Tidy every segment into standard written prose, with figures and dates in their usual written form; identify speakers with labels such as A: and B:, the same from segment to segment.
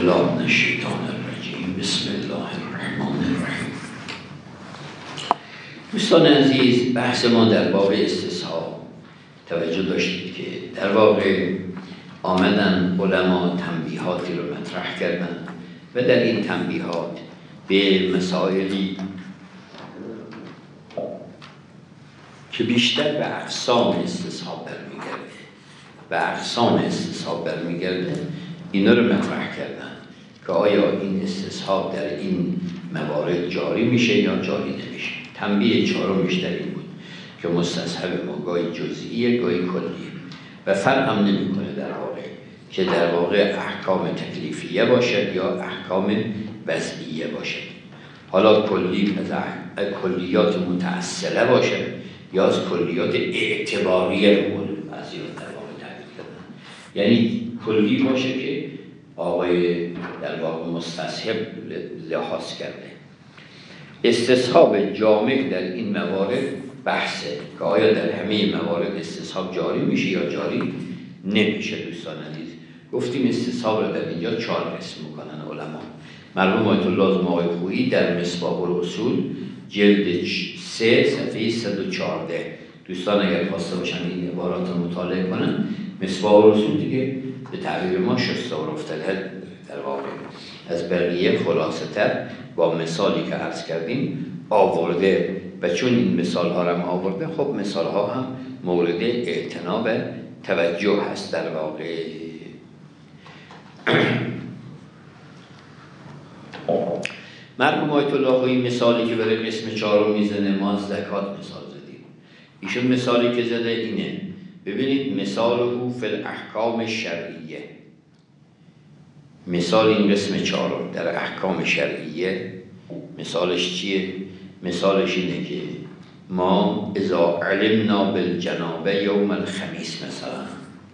A: بالله من الشیطان الرجیم. بسم الله الرحمن الرحیم. دوستان عزیز، بحث ما در باب استصحاب توجه داشتید که در واقع آمدن علما تنبیهاتی رو مطرح کردن و در این تنبیهات به مسائلی که بیشتر به اقسام استصحاب برمیگرده اینا رو مطرح کردن که آیا این استصحاب در این موارد جاری میشه یا جاری نمیشه. تنبیه چهارمش در این بود که مستصحب ما گاهی جزئیه گاهی کلیه و فرق هم نمیکنه در واقع که در واقع احکام تکلیفیه باشد یا احکام وضعیه باشد. حالا کلی از کلیات متأصله باشد یا از کلیات اعتباریه رو بعضی رو در واقع تعبیر کردن. یعنی کلی باشه که آقای در واقع مستصحب لحاظ کرده. استصحاب جامع در این موارد بحثه که آیا در همه موارد استصحاب جاری میشه یا جاری نمیشه. دوستان عزیز، گفتیم استصحاب رو در اینجا 4 قسم میکنن علما. مرحوم آیت الله آقای خویی در مصباح الاصول جلد 3 صفحه 114 دوستان اگر خواسته باشن این عبارات رو مطالعه کنن، مصباح الاصول دیگه به تعبیر ما شسته و رفته در واقع از بقیه خلاصه تر با مثالی که عرض کردیم آورده و چون این مثال ها رو هم آورده، خب مثال ها هم مورد اعتنا و توجه هست در واقع. مرحوم آیت الله خویی مثالی که برای قسم 4 میزنه، ما از زکات مثال زدیم، ایشون مثالی که زده اینه. ببینید مثال او فی الاحکام شرعیه، مثال این قسم 4 در احکام شرعیه مثالش چیه؟ مثالش اینه که ما اذا علمنا بالجنابه یوم الخمیس، مثلا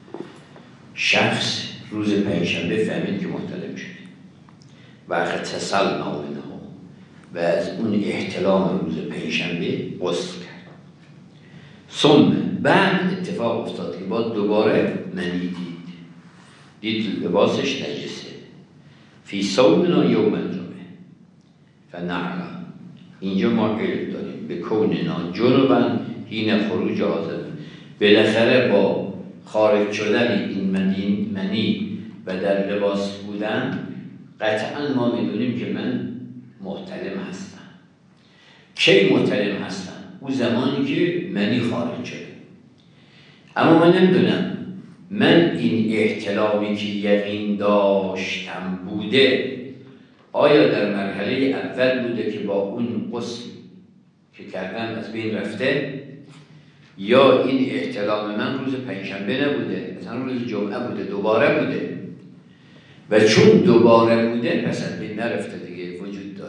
A: شخص روز پنجشنبه فهمید که محتلم شده و اغتسلنا منه و از اون احتلام روز پنجشنبه غسل کرد. ثم بعد اتفاق افتاد که بعد دوباره منی دید لباسش نجسه. فی صومنا یوم الجمعه فنعلم، اینجا ما علم داریم به کوننا جنبا حین خروج آذر، بالاخره با خارج شدن این منی و در لباس بودن قطعا ما میدونیم که من محتلم هستم. کی محتلم هستم؟ اون زمانی که منی خارج شده. اما من نمیدونم من این احتلامی که یقین داشتم بوده آیا در مرحله اول بوده که با اون غسل که کردم از بین رفته، یا این احتلام من روز پنجشنبه نبوده، مثلا روز جمعه بوده، دوباره بوده و چون دوباره بوده پس از بین نرفته دیگه،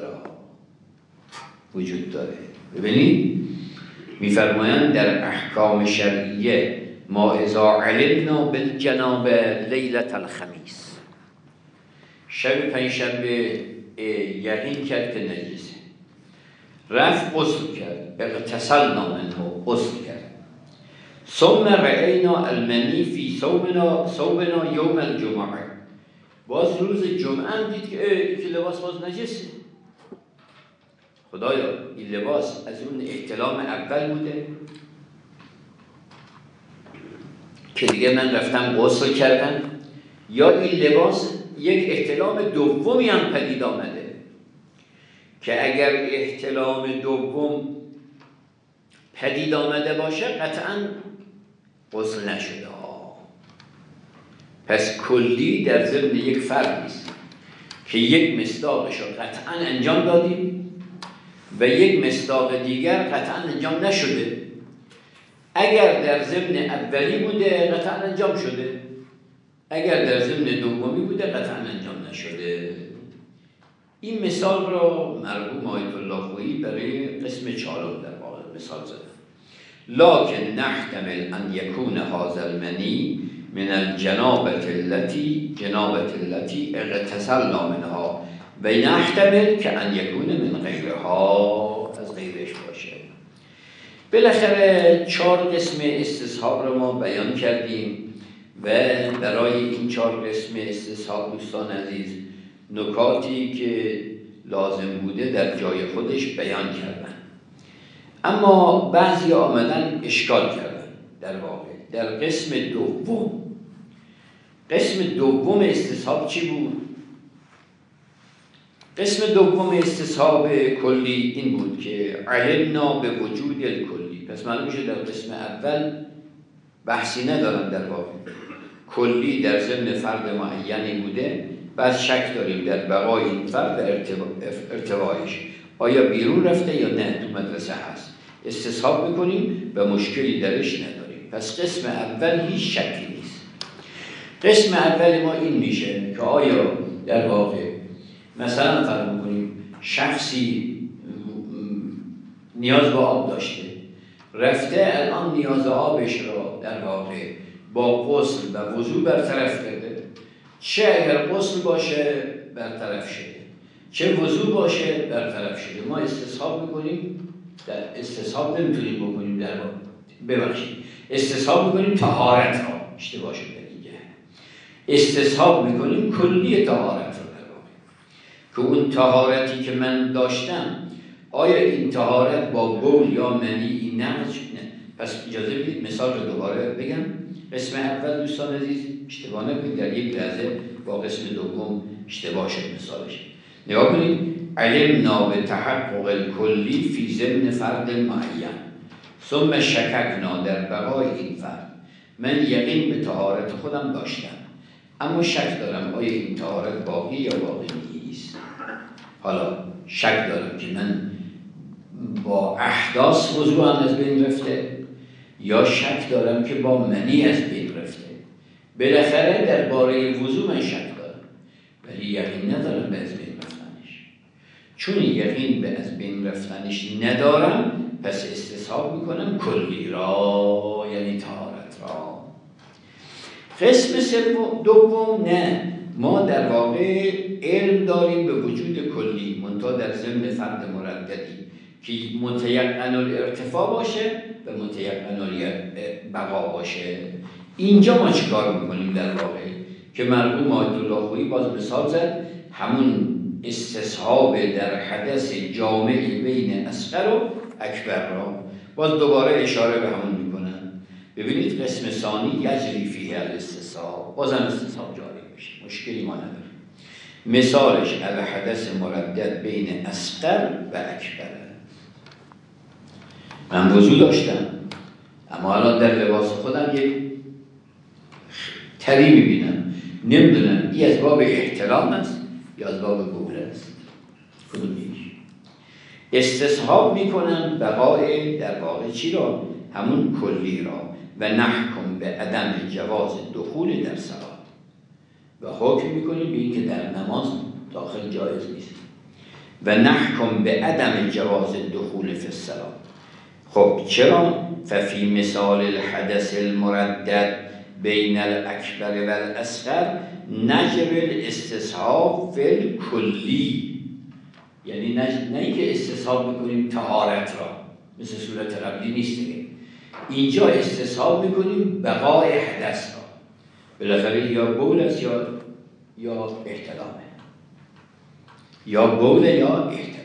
A: وجود داره. ببینید میفرمایند در احکام شرعیه ما اذا علمنا بالجنابه لیلة الخمیس، شب پنجشنبه یقین کرد که نجسه، رفت غسل کرد، اغتسلنا منه غسل کرد. ثم رأینا المنی فی ثوبنا یوم الجمعه، باز روز جمعه هم دید که لباس باز نجسه. خدایا این لباس از اون احتلام اول بوده که دیگه من رفتم غسل کردم، یا این لباس یک احتلام دومی هم پدید آمده که اگر احتلام دوم پدید آمده باشه قطعا غسل نشده. پس کلی در ضمن یک فرد نیست که یک مصداقش رو قطعا انجام دادیم و یک مصداق دیگر قطعا انجام نشده. اگر در ضمن اولی بوده قطعا انجام شده، اگر در ضمن دومی بوده قطعا انجام نشده. این مثال رو مرحوم آیت الله خویی برای قسم 4 در واقع مثال زده. لکن نحتمل ان یکون هذا المنی من الجنابة التي اغتسلنا منها و نحتمل که ان یکون من غیرها، از غیرش باشه. بالاخره 4 قسم استصحاب رو ما بیان کردیم و برای این 4 قسم استصحاب دوستان عزیز نکاتی که لازم بوده در جای خودش بیان کردن. اما بعضی آمدن اشکال کردن. در واقع در قسم دوم استصحاب چی بود؟ قسم دوم استصحاب کلی این بود که علمنا به وجود الکلی. پس معلوم میشه در قسم اول بحثی ندارن، در واقع کلی در ضمن فرد معینی بوده، بعد شک داریم در بقای این فرد و ارتوایش، آیا بیرون رفته یا نه تو مدرسه هست، استصحاب میکنیم و مشکلی درش نداریم. پس قسم اول هیچ شکی نیست. قسم اول ما این میشه که آیا در واقع مثلا فرض کنیم شخصی نیاز به آب داشته، رفته الان نیاز آبش را در واقع با غسل و وضو برطرف کرده، چه اگر غسل باشه برطرف شده، چه وضو باشه برطرف شده. ما استصحاب میکنیم، در استصحاب نمیتونیم بکنیم، در واقع ببخشید استصحاب میکنیم طهارت را، اشتباه شده دیگه، استصحاب میکنیم کلی طهارت را، در واقع که اون طهارتی که من داشتم آیا این طهارت با بول یا منی نه. پس اجازه بدید مثال رو دوباره بگم. قسم اول دوستان عزیز اشتباه نکنید، در یک لحظه با قسم دوم اشتباه شد مثالش. نگاه کنید، علمنا به تحقق الکلی فی ضمن فرد معین ثم شککنا در بقای این فرد. من یقین به طهارت خودم داشتم اما شک دارم آیا این طهارت باقی یا باقی نیست. حالا شک دارم که من با احداث وضوءم از بین رفته یا شک دارم که با منی از بین رفته. بالاخره درباره وضو من شک دارم ولی یقین ندارم به از بین رفتنش. چون یقین به از بین رفتنش ندارم پس استصحاب میکنم کلی را، یعنی طهارت را. قسم دوم نه، ما در واقع علم داریم به وجود کلی منتها در ضمن فرد مرددی که متیقن الارتفاع باشه و متیقن البقا باشه. اینجا ما چیکار میکنیم در واقع که مرحوم آیت الله خویی باز مثال زد، همون استصحاب در حدث جامع بین اصغر و اکبر را باز دوباره اشاره به همون میکنن. ببینید قسم ثانی یجری فیه الاستصحاب، بازم استصحاب جاری میشه، مشکلی ما نداره. مثالش الحدث مردد بین اصغر و اکبر. من وضو داشتم اما الان در لباس خودم یک تری میبینم، نمیدونم این از باب احترام است یا از باب بول است، کدوم یکی. استصحاب میکنم بقای در واقع چی را؟ همون کلی را. و نحکم به عدم جواز دخول در صلات، و حکم میکنیم به این که در نماز داخل جایز نیست. و نحکم به عدم جواز دخول فی الصلات. خب چرا؟ ففی مثال الحدث المردد بین الاکبر و الاصغر نجب الاستصحاب فی الکلی، یعنی نه اینکه استصحاب میکنیم طهارت را مثل صورت قبلی نیست، اینجا استصحاب میکنیم بقای حدث را. بالاخره یا بول است یا احتلامه، یا بول یا احتلام.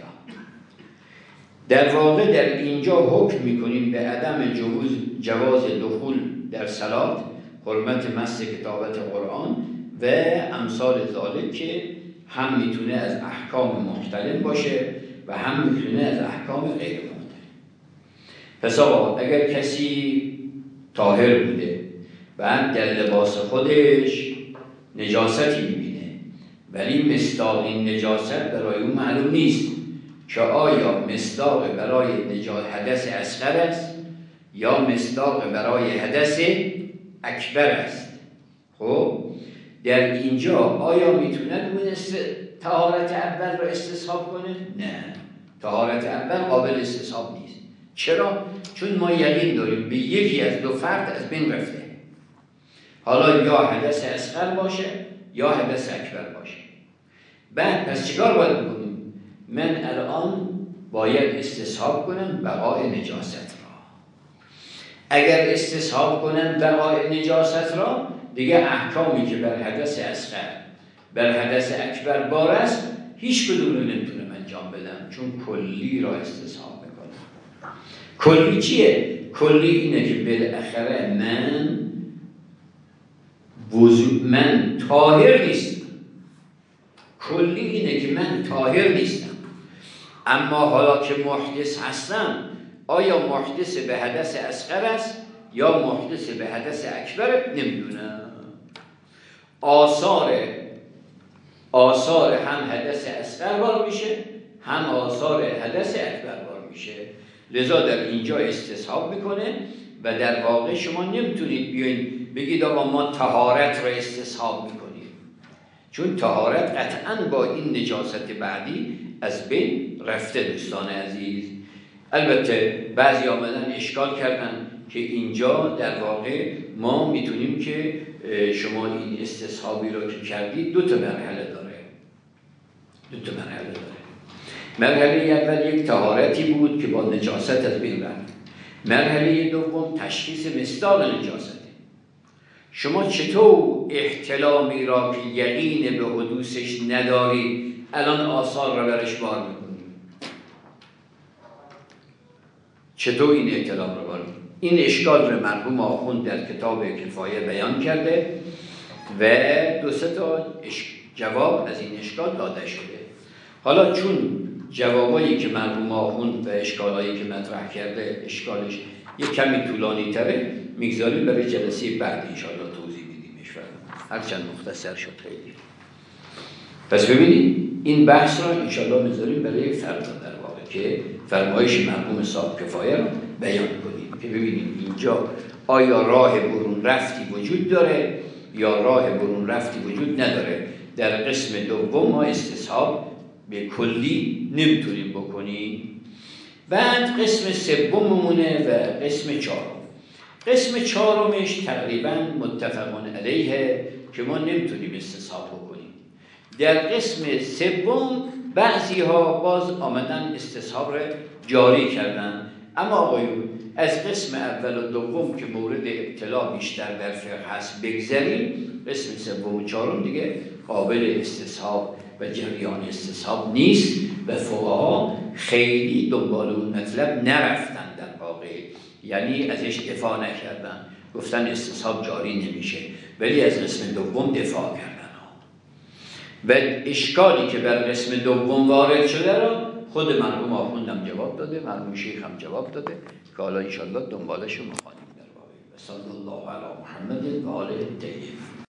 A: در واقع در اینجا حکم میکنیم به عدم جواز دخول در صلات، حرمت مس کتابت قرآن و امثال ذالک که هم میتونه از احکام مختلف باشه و هم میتونه از احکام غیر مختلف. پس آقا اگر کسی طاهر بوده بعد در لباس خودش نجاستی میبینه ولی مصداق این نجاست برای اون معلوم نیست که آیا مصداق برای حدث اصغر است یا مصداق برای حدث اکبر است. خب در اینجا آیا میتونه طهارت اول رو استصحاب کنه؟ نه، طهارت اول قابل استصحاب نیست. چرا؟ چون ما یقین داریم به یکی از دو فرد از بین رفته، حالا یا حدث اصغر باشه یا حدث اکبر باشه. بعد پس چیکار باید بکنیم؟ من الان باید استصحاب کنم بقای نجاست را. اگر استصحاب کنم بقای نجاست را، دیگه احکامی که بر حدث اصغر بر حدث اکبر بار است، هیچ کدوم رو نمیتونم انجام بدم، چون کلی را استصحاب میکنم. کلی چیه؟ کلی اینه که بالاخره من طاهر نیستم. کلی اینه که من طاهر نیستم، اما حالا که محدث هستم، آیا محدث به حدث اصغر است یا محدث به حدث اکبر؟ نمیدونم. آثار هم حدث اصغر بار میشه، هم آثار حدث اکبر بار میشه. لذا در اینجا استصحاب میکنه و در واقع شما نمیتونید بیاین بگید آقا ما طهارت را استصحاب میکنیم، چون طهارت قطعا با این نجاست بعدی از بین رفته. دوستان عزیز، البته بعضی آمدن اشکال کردن که اینجا در واقع ما میتونیم که شما این استصحابی را که کردید دو تا مرحله داره. مرحله اول یک طهارتی بود که با نجاست از بین رفت. مرحله دوم تشخیص مصداق نجاسته. شما چطور احتلامی را که یقین به حدوثش نداری الان آثار را برش بار میکنی؟ چطور این احتلام را بار میکنی؟ این اشکال را مرحوم آخوند در کتاب کفایه بیان کرده و 2-3 تا جواب از این اشکال داده شده. حالا چون جوابایی که مرحوم آخوند و اشکالایی که مطرح کرده اشکالش یک کمی طولانی تره، میگذاریم برای جلسه بعد انشاءالله توضیح میدیمش، هرچند مختصر شد خیلی. پس ببینید این بحث را انشاءالله میذاریم برای فردا در واقع که فرمایش مرحوم صاحب کفایه را بیان کنیم که ببینیم اینجا آیا راه برون رفتی وجود داره یا راه برون رفتی وجود نداره. در قسم دوم ما استصحاب به کلی نمیتونیم بکنیم. بعد قسم سوم مونه و قسم چهارم. قسم چهارمش تقریبا متفقون علیه که ما نمیتونیم استصحاب بکنیم. در قسم سوم بعضی ها باز آمدن استصحاب را جاری کردن، اما آقایون از قسم اول و دوم که مورد ابتلا بیشتر در فقه هست بگذاریم، قسم سوم و چهارم دیگه قابل استصحاب و جریان استصحاب نیست و فقها خیلی دنبال اون مطلب نرفتن در واقع، یعنی ازش دفاع نکردن، گفتن استصحاب جاری نمیشه، ولی از قسم دوم دفاع کردن و اشکالی که بر قسم دوم وارد شده را خود مرحوم آخوندم جواب داده، مرحوم شیخ هم جواب داده که حالا انشاءالله دنبالش رو میخوانیم در واقع. صلی الله علی محمد و آله الطاهرین.